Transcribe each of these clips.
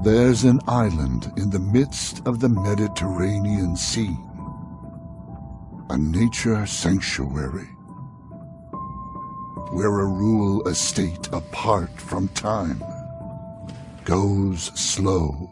There's an island in the midst of the Mediterranean Sea, a nature sanctuary, where a rural estate apart from time goes slow.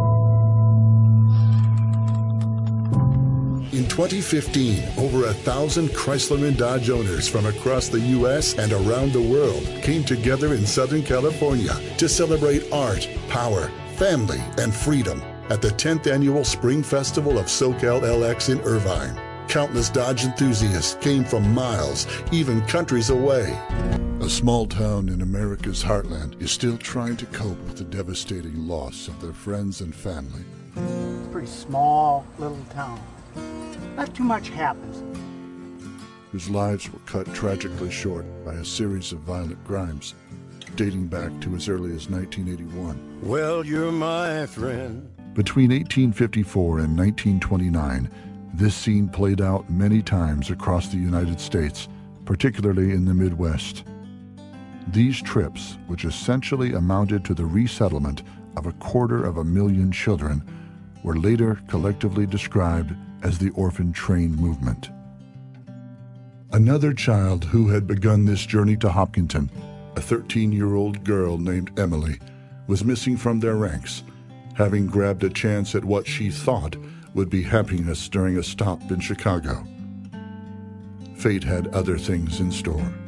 In 2015, over 1,000 Chrysler and Dodge owners from across the U.S. and around the world came together in Southern California to celebrate art, power, family, and freedom at the 10th Annual Spring Festival of SoCal LX in Irvine. Countless Dodge enthusiasts came from miles, even countries away. A small town in America's heartland is still trying to cope with the devastating loss of their friends and family. It's a pretty small little town. Not too much happens. Whose lives were cut tragically short by a series of violent crimes dating back to as early as 1981. Well, you're my friend. Between 1854 and 1929, this scene played out many times across the United States, particularly in the Midwest. These trips, which essentially amounted to the resettlement of 250,000 children, were later collectively described as the Orphan Train Movement. Another child who had begun this journey to Hopkinton, a 13-year-old girl named Emily, was missing from their ranks, having grabbed a chance at what she thought would be happiness during a stop in Chicago. Fate had other things in store.